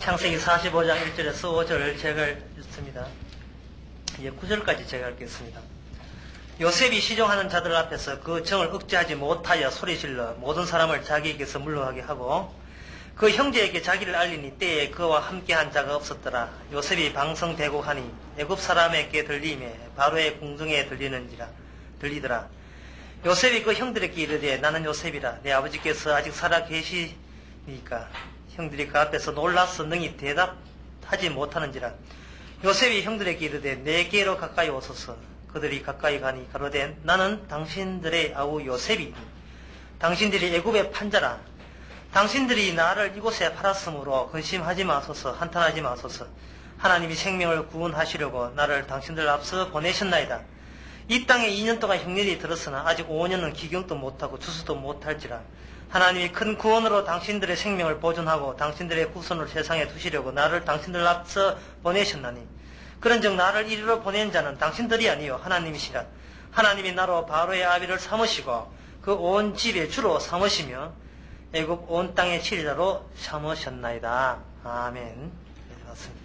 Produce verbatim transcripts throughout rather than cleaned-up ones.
창세기 사십오 장 일 절에서 오 절 제가 읽습니다. 이제 구 절까지 제가 읽겠습니다. 요셉이 시종하는 자들 앞에서 그 정을 억제하지 못하여 소리질러 모든 사람을 자기에게서 물러가게 하고 그 형제에게 자기를 알리니 때에 그와 함께한 자가 없었더라. 요셉이 방성대곡하니 애굽 사람에게 들리매 바로의 궁정에 들리는지라 들리더라. 요셉이 그 형들에게 이르되 나는 요셉이라. 내 아버지께서 아직 살아 계시니까 형들이 그 앞에서 놀라서 능히 대답하지 못하는지라. 요셉이 형들에게 이르되 내게로 가까이 오소서. 그들이 가까이 가니 가로되 나는 당신들의 아우 요셉이니 당신들이 애굽의 판자라. 당신들이 나를 이곳에 팔았으므로 근심하지 마소서. 한탄하지 마소서. 하나님이 생명을 구원하시려고 나를 당신들 앞서 보내셨나이다. 이 땅에 이 년 동안 흉년이 들었으나 아직 오 년은 기경도 못하고 추수도 못할지라. 하나님이 큰 구원으로 당신들의 생명을 보존하고 당신들의 후손을 세상에 두시려고 나를 당신들 앞서 보내셨나니 그런즉 나를 이리로 보낸 자는 당신들이 아니요 하나님이시라. 하나님이 나로 바로의 아비를 삼으시고 그 온 집의 주로 삼으시며 애굽 온 땅의 치리자로 삼으셨나이다. 아멘. 네, 맞습니다.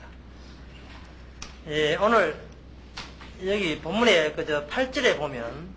예, 오늘 여기 본문에 그저 팔 절에 보면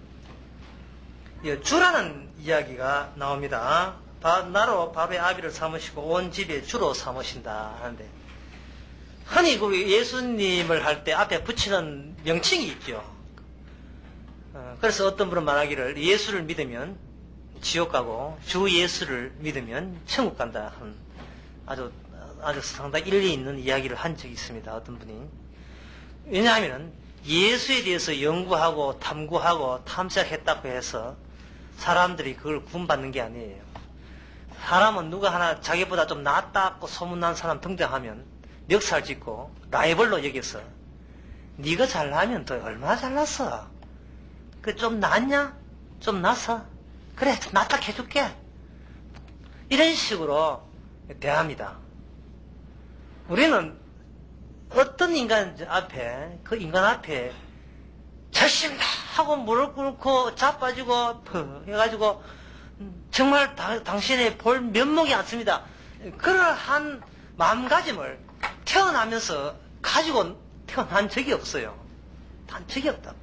주라는 이야기가 나옵니다. 바, 나로 바로의 아비를 삼으시고 온 집의 주로 삼으신다 하는데 흔히 그 예수님을 할 때 앞에 붙이는 명칭이 있죠. 어, 그래서 어떤 분은 말하기를 예수를 믿으면 지옥 가고 주 예수를 믿으면 천국 간다 하는 아주 아주 상당히 일리 있는 이야기를 한 적이 있습니다. 어떤 분이. 왜냐하면 예수에 대해서 연구하고 탐구하고 탐색했다고 해서 사람들이 그걸 구원받는 게 아니에요. 사람은 누가 하나 자기보다 좀 낫다고 소문난 사람 등장하면 멱살 짓고 라이벌로 여겨서 네가 잘나면 너 얼마나 잘났어? 그 좀 낫냐? 좀 낫어? 그래 낫다 해줄게. 이런 식으로 대합니다. 우리는 어떤 인간 앞에 그 인간 앞에 절심다 하고 무릎 꿇고 자빠지고 푸 해가지고 정말 다, 당신의 볼 면목이 않습니다. 그러한 마음가짐을 태어나면서 가지고 태어난 적이 없어요. 단 적이 없다고요.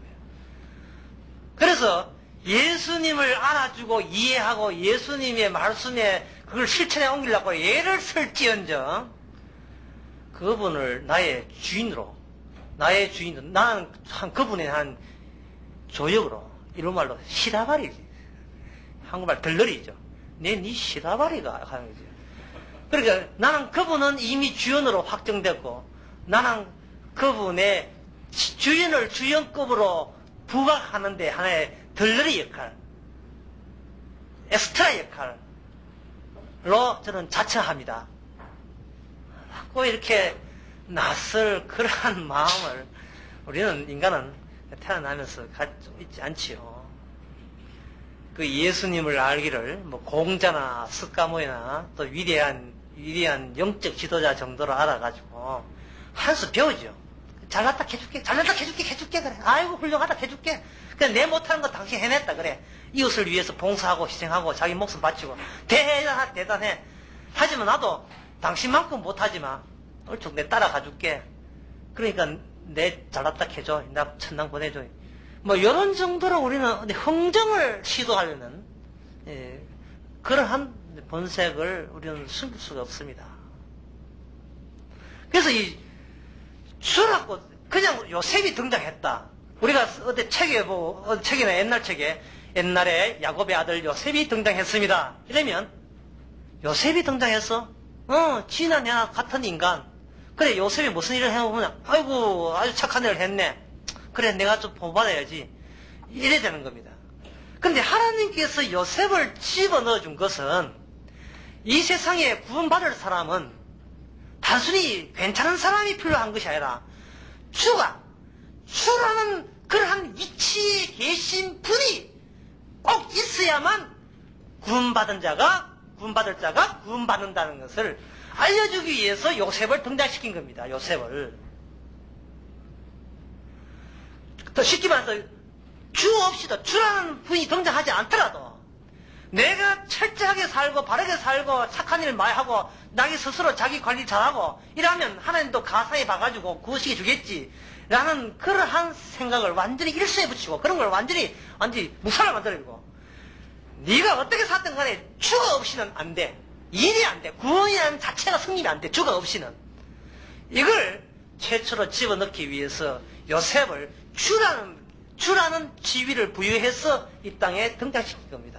그래서 예수님을 알아주고 이해하고 예수님의 말씀에 그걸 실천에 옮기려고 예를 쓸지언정 그분을 나의 주인으로 나의 주인으로 나는 한 그분의 한 조역으로 이런 말로 시다바리지. 한국말 덜러리죠. 내 니 시다바리가 하는 거죠. 그러니까 나는 그분은 이미 주연으로 확정됐고 나는 그분의 주연을 주연급으로 부각하는데 하나의 덜러리 역할, 엑스트라 역할로 저는 자처합니다. 꼭 이렇게 낯설 그러한 마음을 우리는 인간은 태어나면서 가지고 있지 않지요. 그 예수님을 알기를 뭐 공자나 스가모니나 또 위대한 위대한 영적 지도자 정도로 알아가지고 한 수 배우죠. 잘났다 해줄게, 잘났다 해줄게, 해줄게 그래. 아이고 훌륭하다 해줄게. 그래 내 못하는 거 당신 해냈다 그래. 이웃을 위해서 봉사하고 희생하고 자기 목숨 바치고 대단하 대단해. 하지만 나도 당신만큼 못하지만 얼추 내 따라가줄게. 그러니까 내 잘났다 해줘. 나 천당 보내줘. 뭐 이런 정도로 우리는 흥정을 시도하려는 예, 그러한 본색을 우리는 숨길 수가 없습니다. 그래서 이 주라고 그냥 요셉이 등장했다. 우리가 어디 책에 보고 어디 책이나 옛날 책에 옛날에 야곱의 아들 요셉이 등장했습니다. 이러면 요셉이 등장했어? 어, 지나 내가 같은 인간. 그래 요셉이 무슨 일을 해보면 아이고 아주 착한 일을 했네. 그래 내가 좀 보호받아야지. 이래야 되는 겁니다. 그런데 하나님께서 요셉을 집어넣어 준 것은 이 세상에 구원받을 사람은 단순히 괜찮은 사람이 필요한 것이 아니라 주가 주라는 그러한 위치에 계신 분이 꼭 있어야만 구원받은 자가 구원받을 자가 구원받는다는 것을 알려주기 위해서 요셉을 등장시킨 겁니다. 요셉을. 더 쉽게 말해서 주 없이도 주라는 분이 등장하지 않더라도 내가 철저하게 살고 바르게 살고 착한 일 많이 하고 자기 스스로 자기 관리 잘하고 이러면 하나님도 가상에 봐가지고 구원시켜 주겠지 라는 그러한 생각을 완전히 일수에 붙이고 그런 걸 완전히 완전히 묵살을 만들어버리고 네가 어떻게 살든 간에 주가 없이는 안 돼. 일이 안 돼. 구원이라는 자체가 성립이 안 돼. 주가 없이는. 이걸 최초로 집어넣기 위해서 요셉을 주라는 주라는 지위를 부여해서 이 땅에 등장시킨 겁니다.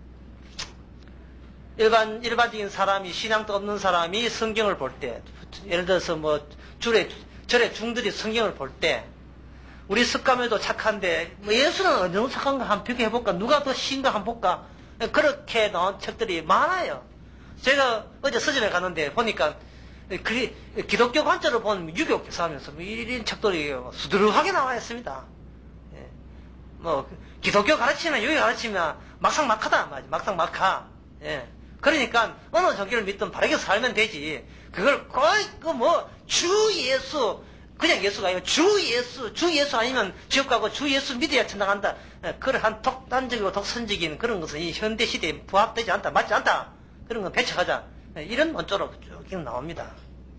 일반, 일반적인 사람이, 신앙도 없는 사람이 성경을 볼 때, 예를 들어서 뭐, 줄에, 절에 중들이 성경을 볼 때, 우리 습감에도 착한데, 뭐 예수는 어느 정도 착한가 한번 비교해볼까? 누가 더 신가 한번 볼까? 그렇게 나온 책들이 많아요. 제가 어제 서점에 갔는데 보니까, 그, 기독교 관점으로 보면 유교 교사하면서 뭐 이런 책들이 수두룩하게 나와 있습니다. 예. 뭐, 기독교 가르치면, 유교 가르치면 막상 막하다, 말이지. 막상 막하. 예. 그러니까 어느 종교를 믿든 바르게 살면 되지. 그걸 거의 그 뭐 주 예수 그냥 예수가 아니고 주 예수 주 예수 아니면 지옥 가고 주 예수 믿어야 천당 간다. 그러한 독단적이고 독선적인 그런 것은 이 현대 시대에 부합되지 않다, 맞지 않다. 그런 건 배척하자. 이런 원조로 쭉 나옵니다.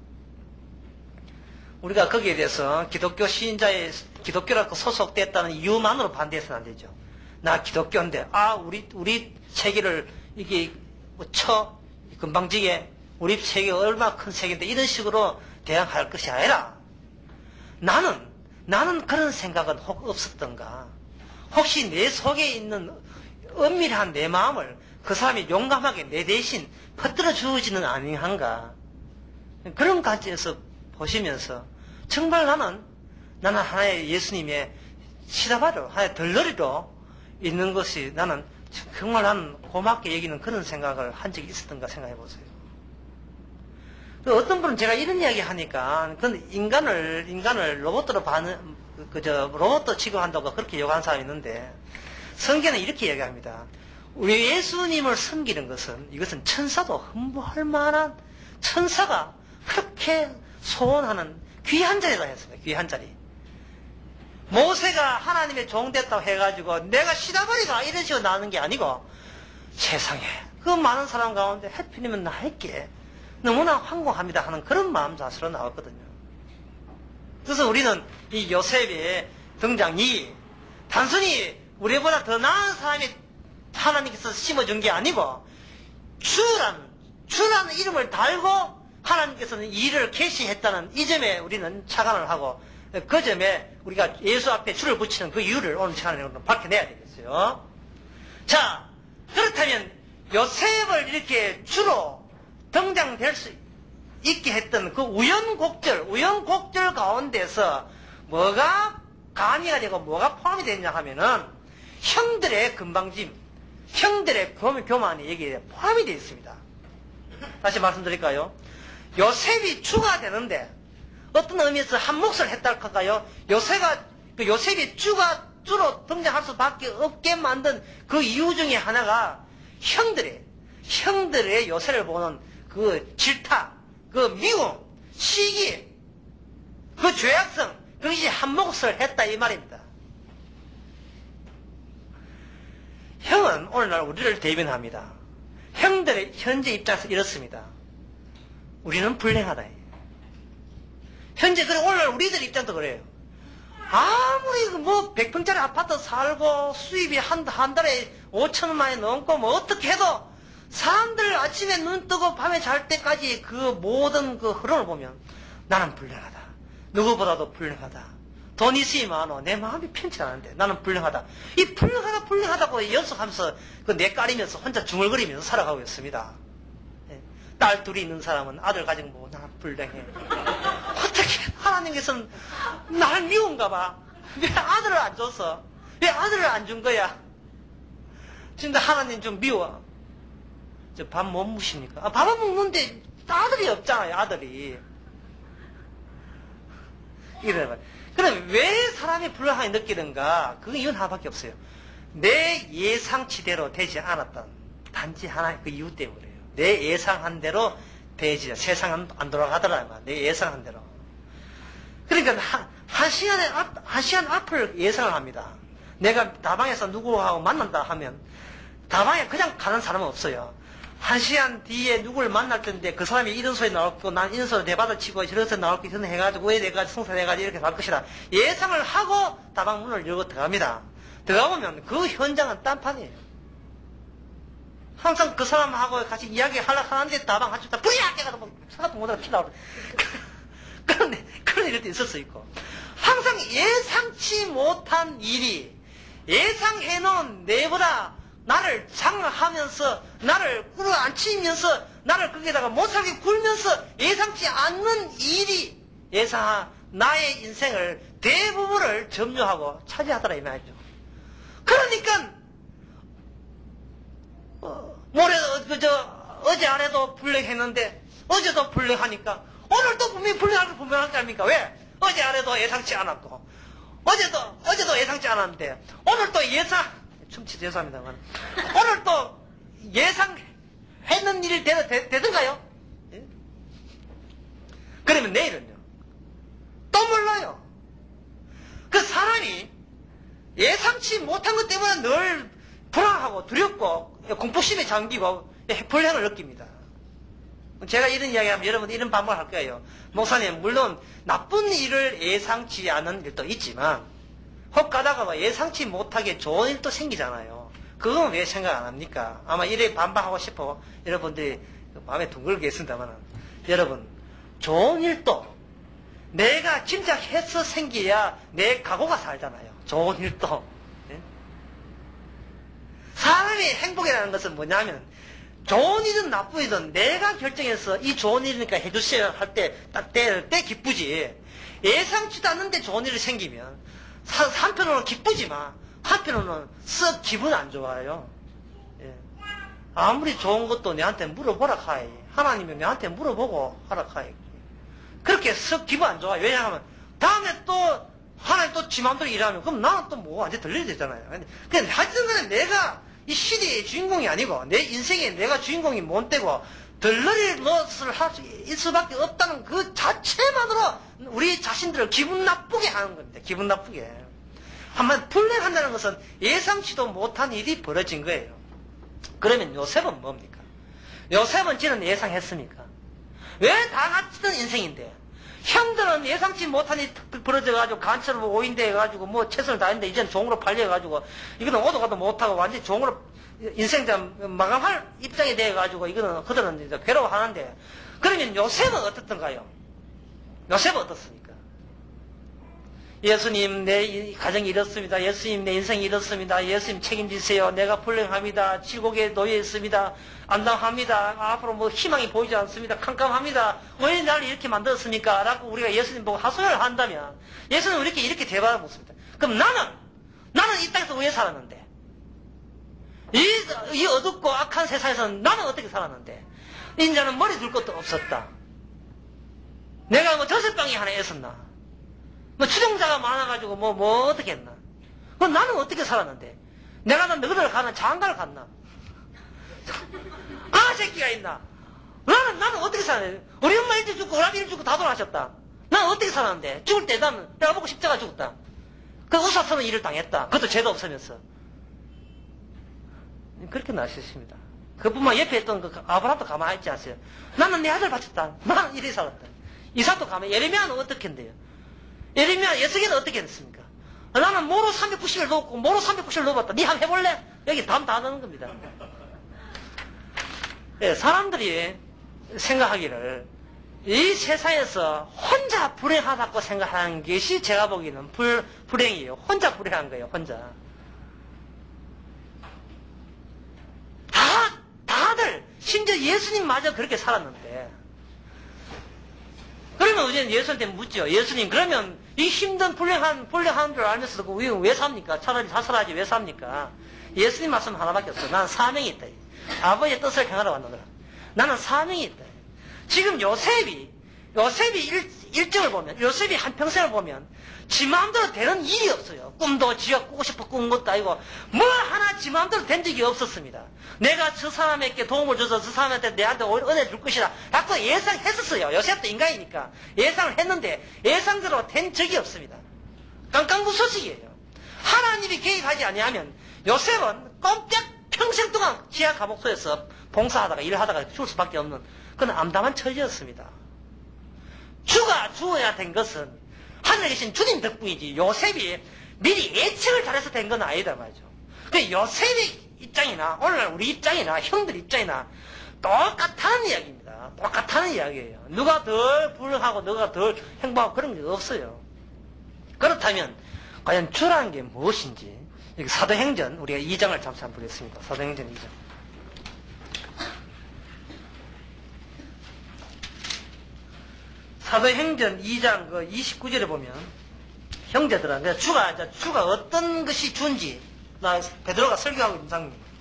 우리가 거기에 대해서 기독교 신자의 기독교라고 소속됐다는 이유만으로 반대해서는 안 되죠. 나 기독교인데 아 우리 우리 세계를 이게 뭐 쳐, 금방지게, 우리 세계가 얼마나 큰 세계인데, 이런 식으로 대항할 것이 아니라, 나는, 나는 그런 생각은 혹 없었던가. 혹시 내 속에 있는 은밀한 내 마음을 그 사람이 용감하게 내 대신 퍼뜨려 주지는 아니한가. 그런 관점에서 보시면서, 정말 나는, 나는 하나의 예수님의 시다바로, 하나의 덜러리로 있는 것이 나는 정말 나는 고맙게 여기는 그런 생각을 한 적이 있었던가 생각해 보세요. 어떤 분은 제가 이런 이야기 하니까, 그건 인간을, 인간을 로봇으로 반응, 그저, 로봇도 취급한다고 그렇게 요구하는 사람이 있는데, 성경은 이렇게 얘기합니다. 우리 예수님을 섬기는 것은, 이것은 천사도 흠모할 만한 천사가 그렇게 소원하는 귀한 자리라 했습니다. 귀한 자리. 모세가 하나님의 종 됐다고 해가지고 내가 시다버리가 이런 식으로 나오는 게 아니고 세상에 그 많은 사람 가운데 해필이면 나에게 너무나 황공합니다 하는 그런 마음 자세로 나왔거든요. 그래서 우리는 이 요셉의 등장이 단순히 우리보다 더 나은 사람이 하나님께서 심어준 게 아니고 주라는 주라는 이름을 달고 하나님께서는 이 일을 개시했다는 이 점에 우리는 착안을 하고 그 점에 우리가 예수 앞에 줄을 붙이는 그 이유를 오늘 시간에 밝혀내야 되겠어요. 자, 그렇다면 요셉을 이렇게 주로 등장될 수 있게 했던 그 우연곡절, 우연곡절 가운데서 뭐가 가미가 되고 뭐가 포함이 되느냐 하면은 형들의 금방짐, 형들의 교만이 여기에 포함이 되어 있습니다. 다시 말씀드릴까요? 요셉이 주가 되는데 어떤 의미에서 한 몫을 했다고 할까요? 요셉가, 그 요셉이 주가, 주로 등장할 수밖에 없게 만든 그 이유 중에 하나가 형들의, 형들의 요셉을 보는 그 질타, 그 미움, 시기, 그 죄악성, 그것이 한 몫을 했다 이 말입니다. 형은 오늘날 우리를 대변합니다. 형들의 현재 입장에서 이렇습니다. 우리는 불행하다. 현재, 그래, 오늘 우리들 입장도 그래요. 아무리 뭐 백 평짜리 아파트 살고 수입이 한, 한 달에 오천만 원이 넘고 뭐 어떻게 해도 사람들 아침에 눈 뜨고 밤에 잘 때까지 그 모든 그 흐름을 보면 나는 불행하다. 누구보다도 불행하다. 돈 있으면 많어. 내 마음이 편치 않은데 나는 불행하다. 이 불행하다 불행하다고 연속하면서 그 내까리면서 혼자 중얼거리면서 살아가고 있습니다. 딸 둘이 있는 사람은 아들 가지고 보고 나 불행해. 어떻게 하나님께서는 나를 미운가 봐. 왜 아들을 안 줬어? 왜 아들을 안 준 거야? 진짜 하나님 좀 미워. 저 밥 못 무십니까? 아, 밥은 먹는데 아들이 없잖아요, 아들이. 이래 봐. 그럼 왜 사람이 불행하게 느끼는가? 그 이유는 하나밖에 없어요. 내 예상치대로 되지 않았던 단지 하나의 그 이유 때문에 그래요. 내 예상한 대로 되지. 세상은 안 돌아가더라. 내 예상한 대로. 그러니까 한, 한 시간에 앞, 한 시간 앞을 예상을 합니다. 내가 다방에서 누구하고 만난다 하면 다방에 그냥 가는 사람은 없어요. 한 시간 뒤에 누구를 만날 텐데 그 사람이 이런 소리 나올 거고 난 이런 소리 내받아치고 저런 소리 나올 거 이런 해가지고 왜 내가 성사해가지고 이렇게 갈 것이다. 예상을 하고 다방 문을 열고 들어갑니다. 들어가보면 그 현장은 딴판이에요. 항상 그 사람하고 같이 이야기하려고 하는데 다방 한쪽 다 뿌리야! 깨가지고 뭐 생각도 못하고 피 나오고 그런, 그런 일도 있을 수 있고 항상 예상치 못한 일이 예상해놓은 내보다 나를 장하면서 나를 끌어안치면서 나를 거기에다가 못살게 굴면서 예상치 않는 일이 예상 나의 인생을 대부분을 점유하고 차지하더라 이 말이죠. 그러니까 어, 모레 그저 어제 안에도 불행했는데 어제도 불행하니까 오늘도 분명히 불행할 거 분명할 거 아닙니까? 왜? 어제 안에도 예상치 않았고 어제도 어제도 예상치 않았는데 오늘도 예상 춤치 죄송합니다만 오늘 또 예상했는 일이 되, 되, 되든가요? 예? 그러면 내일은요? 또 몰라요. 그 사람이 예상치 못한 것 때문에 늘 불안하고 두렵고 공포심에 잠기고 불행을 느낍니다. 제가 이런 이야기하면 여러분 이런 반박을 할 거예요. 목사님 물론 나쁜 일을 예상치 않은 일도 있지만 혹 가다가 예상치 못하게 좋은 일도 생기잖아요. 그건 왜 생각 안 합니까? 아마 이래 반박하고 싶어 여러분들이 마음에 둥글게 있습니다만 여러분 좋은 일도 내가 짐작해서 생겨야 내 각오가 살잖아요. 좋은 일도. 네? 사람의 행복이라는 것은 뭐냐면 좋은 일은 나쁘든 내가 결정해서 이 좋은 일이니까 해주세요 할 때 딱 때 때 기쁘지. 예상치도 않는데 좋은 일이 생기면 한편으로는 기쁘지만 한편으로는 썩 기분 안 좋아요. 예. 아무리 좋은 것도 내한테 물어보라 카이. 하나님이 내한테 물어보고 하라 카이. 그렇게 썩 기분 안 좋아요. 왜냐하면 다음에 또 하나님 또 지 맘대로 일하면 그럼 나는 또 뭐 완전 들려야 되잖아요. 근데 하여튼 간에 내가 이 시대의 주인공이 아니고 내 인생에 내가 주인공이 못 되고 덜러리 것을 할 수밖에 없다는 그 자체만으로 우리 자신들을 기분 나쁘게 하는 겁니다. 기분 나쁘게. 한번 불행한다는 것은 예상치도 못한 일이 벌어진 거예요. 그러면 요셉은 뭡니까? 요셉은 지는 예상했습니까? 왜 다 같은 인생인데 형들은 예상치 못한 일이 벌어져가지고 간첩으로 오인돼 해가지고 뭐 최선을 다했는데 이제는 종으로 팔려가지고 이거는 오도 가도 못하고 완전히 종으로 인생자 마감할 입장이 돼가지고 이거는 그들은 이제 괴로워하는데 그러면 요셉은 어떻던가요? 요셉은 어떻습니까? 예수님 내 가정이 이렇습니다. 예수님 내 인생이 이렇습니다. 예수님 책임지세요. 내가 불행합니다. 지옥에 놓여 있습니다. 안당합니다. 앞으로 뭐 희망이 보이지 않습니다. 캄캄합니다. 왜 나를 이렇게 만들었습니까? 라고 우리가 예수님 보고 하소연을 한다면 예수님 이렇게 이렇게 대답을 묻습니다. 그럼 나는 나는 이 땅에서 왜 살았는데 이, 이 어둡고 악한 세상에서는 나는 어떻게 살았는데 인자는 머리 둘 것도 없었다. 내가 뭐 젖을방이 하나 있었나? 뭐 추종자가 많아가지고 뭐 뭐 어떻게 했나? 그럼 나는 어떻게 살았는데? 내가 난 너희들 가는 장가를 갔나? 아 새끼가 있나? 나는 나는 어떻게 살았는데? 우리 엄마 일찍 죽고 우리 아버지 일찍 죽고 다 돌아가셨다. 나는 어떻게 살았는데? 죽을 때 나는 내가 보고 십자가 죽었다. 그 의사서는 일을 당했다. 그것도 죄도 없으면서. 그렇게 나셨습니다. 그뿐만 옆에 있던 그 아브라함도 가만히 있지 않았어요. 나는 내 아들 바쳤다. 나는 이래 살았다. 이삭도 가만히. 예레미야는 어떻게 했는데요? 예레미야 예수께는 어떻게 했습니까? 나는 모로 삼백구십 일 넣었고 모로 삼백구십 일 넣어봤다. 니 한번 해볼래? 여기 담 다 넣는 겁니다. 네, 사람들이 생각하기를 이 세상에서 혼자 불행하다고 생각하는 것이 제가 보기에는 불, 불행이에요. 혼자 불행한 거예요. 혼자. 다 다들 심지어 예수님마저 그렇게 살았는데 그러면 우리는 예수님한테 묻죠. 예수님, 그러면 이 힘든 불행한, 불행한 줄 알면서도 우리는 왜 삽니까? 차라리 자살하지 왜 삽니까? 예수님 말씀 하나밖에 없어. 나는 사명이 있다. 아버지의 뜻을 행하러 왔노라. 나는 사명이 있다. 지금 요셉이, 요셉이 일, 일정을 보면, 요셉이 한평생을 보면, 지 마음대로 되는 일이 없어요. 꿈도 지어 꾸고 싶어 꾼 것도 아니고, 뭘 하나 지 마음대로 된 적이 없었습니다. 내가 저 사람에게 도움을 줘서 저 사람한테 내한테 은혜 줄 것이다. 라고 예상했었어요. 요셉도 인간이니까. 예상을 했는데, 예상대로 된 적이 없습니다. 깡깡부소식이에요. 하나님이 개입하지 아니하면, 요셉은 꼼짝 평생 동안 지하 감옥소에서 봉사하다가 일하다가 죽을 수밖에 없는 그런 암담한 처지였습니다. 주가 주어야 된 것은 하늘에 계신 주님 덕분이지 요셉이 미리 예측을 잘해서 된 건 아니다 말이죠. 그 요셉의 입장이나 오늘날 우리 입장이나 형들 입장이나 똑같다는 이야기입니다. 똑같다는 이야기예요. 누가 덜 불행하고 누가 덜 행복하고 그런 게 없어요. 그렇다면 과연 주라는 게 무엇인지 여기 사도행전 우리가 이 장을 잠시 한번 보겠습니다. 사도행전 이 장. 사도행전 이 장 그 이십구 절에 보면 형제들아, 그러니까 주가 주가 어떤 것이 주인지 나 베드로가 설교하고 있는 장면입니다.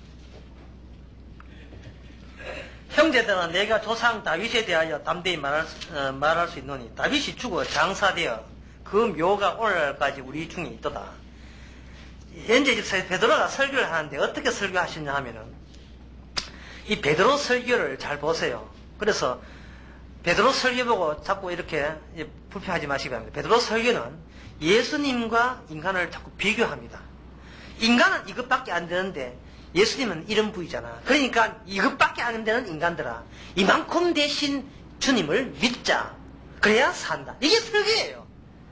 형제들아, 내가 조상 다윗에 대하여 담대히 말할, 어, 말할 수 있노니 다윗이 죽어 장사되어 그 묘가 오늘날까지 우리 중에 있도다. 현재 이제 베드로가 설교를 하는데 어떻게 설교하시냐 하면은 이 베드로 설교를 잘 보세요. 그래서 베드로 설교 보고 자꾸 이렇게 불평하지 마시기 바랍니다. 베드로 설교는 예수님과 인간을 자꾸 비교합니다. 인간은 이것밖에 안 되는데 예수님은 이런 부위잖아. 그러니까 이것밖에 안 되는 인간들아, 이만큼 대신 주님을 믿자. 그래야 산다. 이게 설교예요.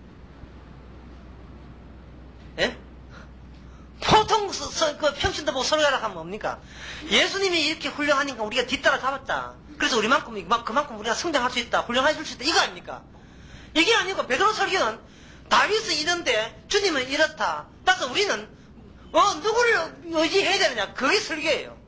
예? 보통 서, 서, 그 평신도 보고 설교하라 하면 뭡니까? 예수님이 이렇게 훌륭하니까 우리가 뒤따라 잡았다. 그래서 우리만큼 그만큼 우리가 성장할 수 있다. 훌륭해질 수 있다. 이거 아닙니까? 이게 아니고 베드로 설교는 다윗은 이런데 주님은 이렇다. 따라서 우리는 어 누구를 의지해야 되느냐. 그게 설교예요.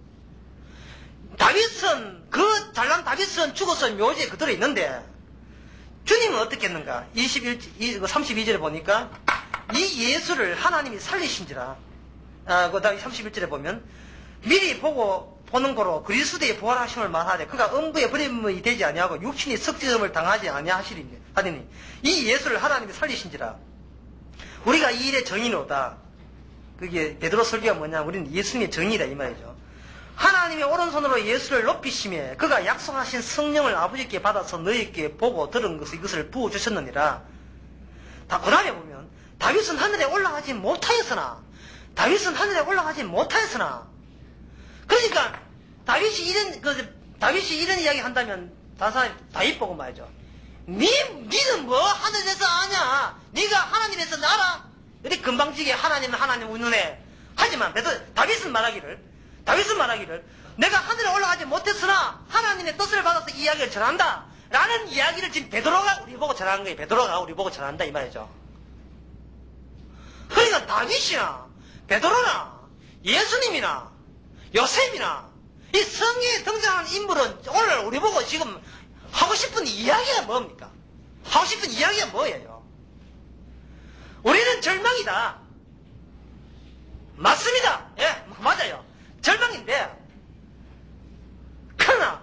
다윗은 그 잘난 다윗은 죽어서 묘지에 그대로 있는데 주님은 어떻게 했는가? 이십일, 삼십이 절에 보니까 이 예수를 하나님이 살리신지라. 아, 그 다음에 삼십일 절에 보면 미리 보고 보는 거로 그리스도의 부활하심을 말하되 그가 음부에 버림이 되지 아니하고 육신이 석지음을 당하지 아니하시리니 하더니 이 예수를 하나님이 살리신지라. 우리가 이 일의 정의노다. 그게 베드로 설교가 뭐냐? 우리는 예수님의 정의다 이 말이죠. 하나님의 오른손으로 예수를 높이시며 그가 약속하신 성령을 아버지께 받아서 너희에게 보고 들은 것을 이것을 부어주셨느니라. 다 그 다음에 보면 다윗은 하늘에 올라가지 못하였으나 다윗은 하늘에 올라가지 못하였으나 그러니까 다윗이 이런 그 다윗이 이런 이야기 한다면 다사 다윗 보고 말이죠. 니 니는 뭐 하늘에서 아냐? 네가 하나님에서 나라. 이렇게 금방지게 하나님은 하나님 웃는애. 하지만 베드 다윗은 말하기를 다윗은 말하기를 내가 하늘에 올라가지 못했으나 하나님의 뜻을 받아서 이 이야기를 전한다. 라는 이야기를 지금 베드로가 우리 보고 전하는 거예요. 베드로가 우리 보고 전한다 이 말이죠. 그러니까 다윗이나 베드로나 예수님이나 요셉이나 이 성경에 등장하는 인물은 오늘 우리 보고 지금 하고 싶은 이야기가 뭡니까? 하고 싶은 이야기가 뭐예요? 우리는 절망이다. 맞습니다. 예, 맞아요. 절망인데 그러나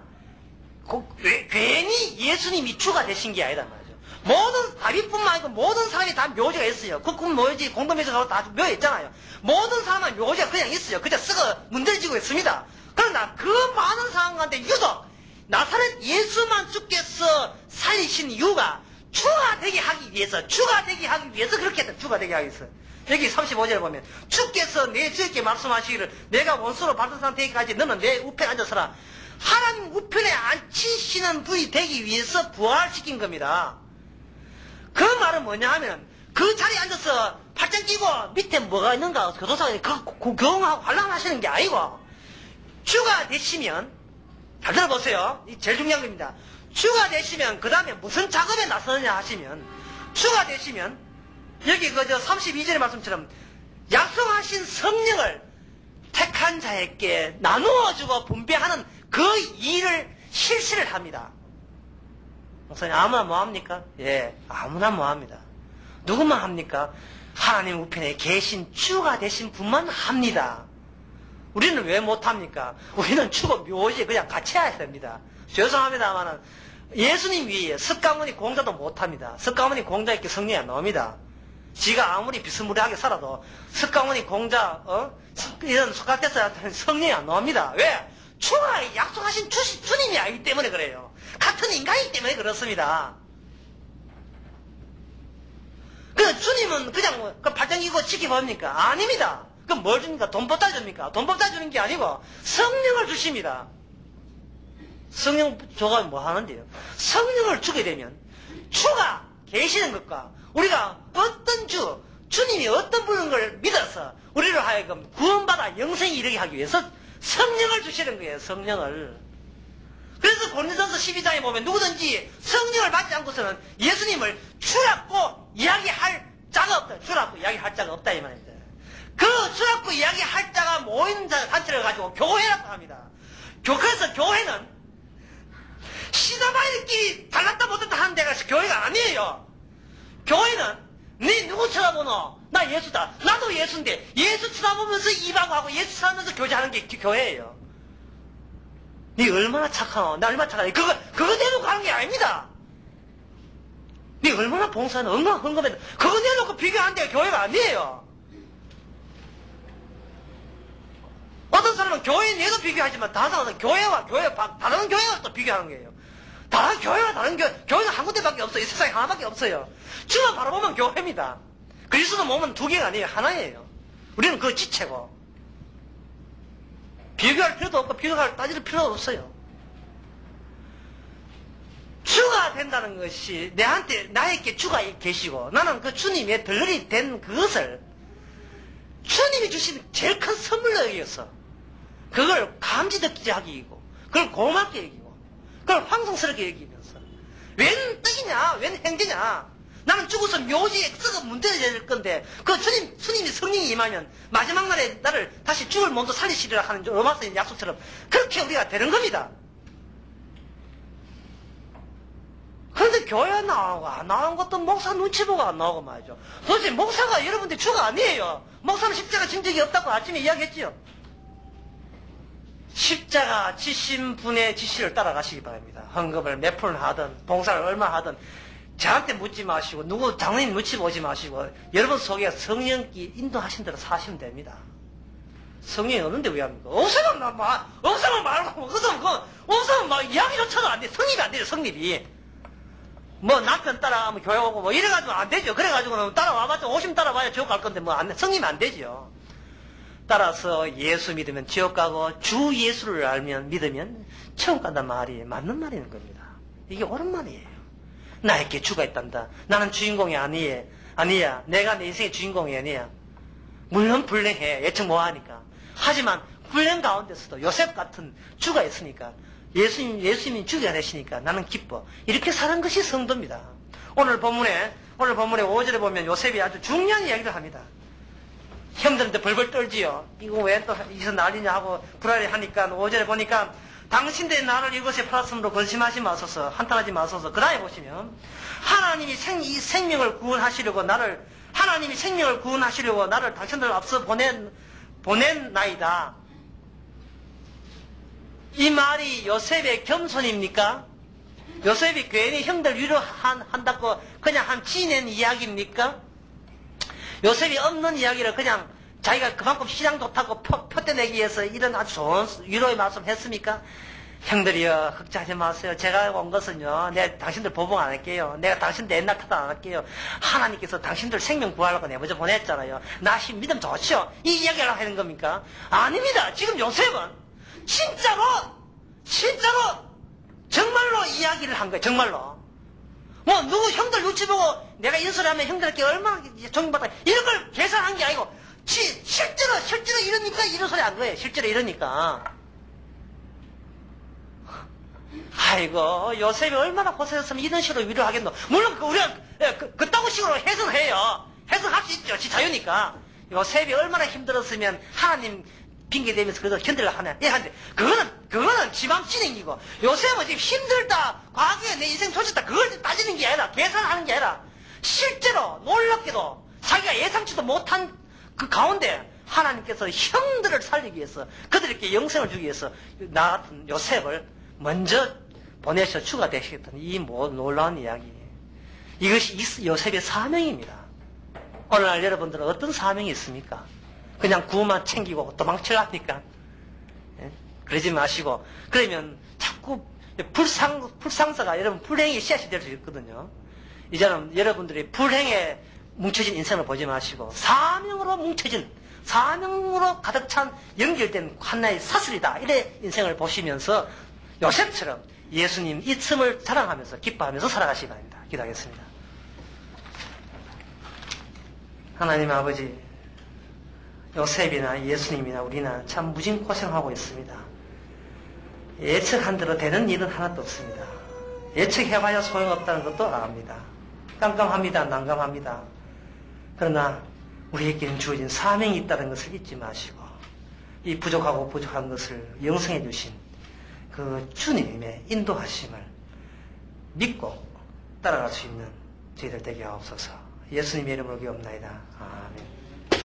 괜히 예수님이 주가 되신 게 아니다 말이죠. 모든 다윗뿐만 아니고 모든 사람이 다 묘지가 있어요. 그 묘지 공동묘지가 다 묘에 있잖아요. 모든 사람은 묘지가 그냥 있어요. 그냥 썩어 문드러지고 있습니다. 그러나 그 많은 사람 가운데 유독 나사렛 예수만 주께서 살리신 이유가 주가 되게 하기 위해서 주가 되게 하기 위해서 그렇게 했다. 주가 되게 하기 위해서. 여기 삼십오 절에 보면 주께서 내 주에게 말씀하시기를 내가 원수로 받은 상태까지 너는 내 우편에 앉아서라. 하나님 우편에 앉히시는 분이 되기 위해서 부활시킨 겁니다. 그 말은 뭐냐 하면 그 자리에 앉아서 팔짱 끼고 밑에 뭐가 있는가 교도상에 그 구경하고 관람하시는 게 아니고 주가 되시면 잘 들어보세요. 이 제일 중요한 겁니다. 주가 되시면 그 다음에 무슨 작업에 나서느냐 하시면 주가 되시면 여기 그 저 삼십이 절의 말씀처럼 약속하신 성령을 택한 자에게 나누어주고 분배하는 그 일을 실시를 합니다. 목사님 아무나 뭐합니까? 예, 아무나 뭐합니다. 누구만 합니까? 하나님 우편에 계신 주가 되신 분만 합니다. 우리는 왜 못합니까? 우리는 주고 묘지에 그냥 갇혀야 됩니다. 죄송합니다만은 예수님 위에 석가모니 공자도 못합니다. 석가모니 공자 이렇게 성령이 안 나옵니다. 지가 아무리 비스무리하게 살아도 석가모니 공자 어? 이런 소카테스한테는 성령이 안 나옵니다. 왜? 주가 약속하신 주, 주님이 아니기 때문에 그래요. 같은 인간이기 때문에 그렇습니다. 그 주님은 그냥 그 발전기고 지켜봅니까? 아닙니다. 그럼 뭘 줍니까? 돈 뽑다 줍니까? 돈 뽑다 주는 게 아니고 성령을 주십니다. 성령 줘가면 뭐 하는데요? 성령을 주게 되면 주가 계시는 것과 우리가 어떤 주, 주님이 어떤 분인 걸 믿어서 우리를 하여금 구원받아 영생에 이르게 하기 위해서 성령을 주시는 거예요. 성령을. 그래서 고린도전서 십이 장에 보면 누구든지 성령을 받지 않고서는 예수님을 주라고 이야기할 자가 없다. 주라고 이야기할 자가 없다 이 말입니다. 그 주라고 이야기할 자가 모이는 자 단체를 가지고 교회라고 합니다. 그래서 교회는 시다바이들끼리 달랐다 못했다 하는 데가 교회가 아니에요. 교회는 네 누구 쳐다보노? 나 예수다. 나도 예수인데 예수 쳐다보면서 입하고 하고 예수 쳐다보면서 교제하는 게 교회예요. 네 얼마나 착하노? 나 얼마나 착하니? 그거 그거 내놓고 하는 게 아닙니다. 네 얼마나 봉사하노? 얼마나 헌금했노? 그거 내놓고 비교하는 데가 교회가 아니에요. 어떤 사람은 교회 내도 비교하지만 다른 사람은 교회와 교회 다른 교회와 또 비교하는 거예요. 다른 교회와 다른 교회, 교회는 한 군데밖에 없어요. 이 세상에 하나밖에 없어요. 주만 바라보면 교회입니다. 그리스도 몸은 두 개가 아니에요. 하나예요. 우리는 그 지체고. 비교할 필요도 없고 비교할 따질 필요도 없어요. 주가 된다는 것이 내한테 나에게 주가 계시고 나는 그 주님의 덜러리 된 그것을 주님이 주신 제일 큰 선물로 여기었어. 그걸 감지듣지 하기이고 그걸 고맙게 여기고 그걸 황송스럽게 여기면서 웬 뜻이냐 웬 행제냐 나는 죽어서 묘지에 썩어 문대져야 될 건데 그 주님, 주님이 성령이 임하면 마지막 날에 나를 다시 죽을 몸도 살리시리라 하는 로마서의 약속처럼 그렇게 우리가 되는 겁니다. 그런데 교회 나오고 안 나온 것도 목사 눈치 보고 안 나오고 말이죠. 도대체 목사가 여러분들 주가 아니에요. 목사는 십자가 진 적이 없다고 아침에 이야기했지요. 십자가 지신 분의 지시를 따라가시기 바랍니다. 헌금을 몇 푼을 하든 봉사를 얼마 하든 저한테 묻지 마시고 누구 장로님 묻지 보지 마시고 여러분 속에 성령이 인도하신 대로 사시면 됩니다. 성령이 없는데 왜 합니까? 없으면 나 말, 없으면 말고 없으면 그 없으면 막 이야기조차도 안 돼. 성립이 안 돼요. 성립이. 뭐 남편 따라가면 교회 오고 뭐 이래가지고 안 되죠. 그래가지고는 따라와봤자 오십 따라와야 지옥 갈 건데 뭐 안 돼. 성립이 안 되죠. 따라서 예수 믿으면 지옥 가고 주 예수를 알면 믿으면 천국 간다는 말이 맞는 말인 겁니다. 이게 옳은 말이에요. 나에게 주가 있단다. 나는 주인공이 아니야. 아니야. 내가 내 인생의 주인공이 아니야. 물론 불행해. 예측 뭐하니까. 하지만 불행 가운데서도 요셉 같은 주가 있으니까 예수님, 예수님이 주가 되시니까 나는 기뻐. 이렇게 사는 것이 성도입니다. 오늘 본문에 오늘 본문에 오 절에 보면 요셉이 아주 중요한 이야기를 합니다. 형들한테 벌벌 떨지요. 이거 왜 또 이서 난리냐 하고 불안해 하니까 오 절에 보니까 당신들이 나를 이곳에 팔았으므로 근심하지 마소서, 한탄하지 마소서. 그 다음에 보시면 하나님이 생, 이 생명을 구원하시려고 나를 하나님이 생명을 구원하시려고 나를 당신들 앞서 보낸 보낸 나이다. 이 말이 요셉의 겸손입니까? 요셉이 괜히 형들 위로한다고 그냥 한 지낸 이야기입니까? 요셉이 없는 이야기를 그냥 자기가 그만큼 시장 좋다고 표, 표대내기 위해서 이런 아주 좋은 위로의 말씀 했습니까? 형들이요, 걱정하지 마세요. 제가 온 것은요, 내가 당신들 보복 안 할게요. 내가 당신들 옛날 탓 안 할게요. 하나님께서 당신들 생명 구하려고 내 먼저 보냈잖아요. 나 믿음 좋죠? 이 이야기를 하는 겁니까? 아닙니다. 지금 요셉은 진짜로, 진짜로, 정말로 이야기를 한 거예요. 정말로. 뭐, 누구 형들 눈치 보고 내가 이런 소리 하면 형들에게 얼마나 존경받다. 이런 걸 계산한 게 아니고, 지, 실제로, 실제로 이러니까 이런 소리 한 거예요. 실제로 이러니까. 아이고, 요셉이 얼마나 고생했으면 이런 식으로 위로하겠노. 물론, 그, 우리가, 그, 그따구 식으로 해석해요. 해석할 수 있죠. 지 자유니까. 요셉이 얼마나 힘들었으면 하나님 핑계대면서 그래도 견디려고 하냐. 예, 한데, 그거는, 그거는 지맘 진행이고, 요셉은 지금 힘들다, 과거에 내 인생 조졌다, 그걸 따지는 게 아니라, 계산하는 게 아니라, 실제로, 놀랍게도, 자기가 예상치도 못한 그 가운데, 하나님께서 형들을 살리기 위해서, 그들에게 영생을 주기 위해서, 나 같은 요셉을 먼저 보내셔 주가 되시겠던 이 놀라운 이야기. 이것이 요셉의 사명입니다. 오늘날 여러분들은 어떤 사명이 있습니까? 그냥 구만 챙기고 도망치려니까. 예? 그러지 마시고. 그러면 자꾸 불상, 불상사가 여러분 불행의 씨앗이 될 수 있거든요. 이제는 여러분들이 불행에 뭉쳐진 인생을 보지 마시고 사명으로 뭉쳐진, 사명으로 가득 찬 연결된 하나의 사슬이다. 이래 인생을 보시면서 요셉처럼 예수님 있음을 자랑하면서 기뻐하면서 살아가시기 바랍니다. 기도하겠습니다. 하나님 아버지, 요셉이나 예수님이나 우리나 참 무진고생하고 있습니다. 예측한 대로 되는 일은 하나도 없습니다. 예측해봐야 소용없다는 것도 압니다. 깜깜합니다. 난감합니다. 그러나 우리에게는 주어진 사명이 있다는 것을 잊지 마시고 이 부족하고 부족한 것을 영성해 주신 그 주님의 인도하심을 믿고 따라갈 수 있는 저희들 되게 하옵소서. 예수님의 이름으로 기옵나이다. 아멘.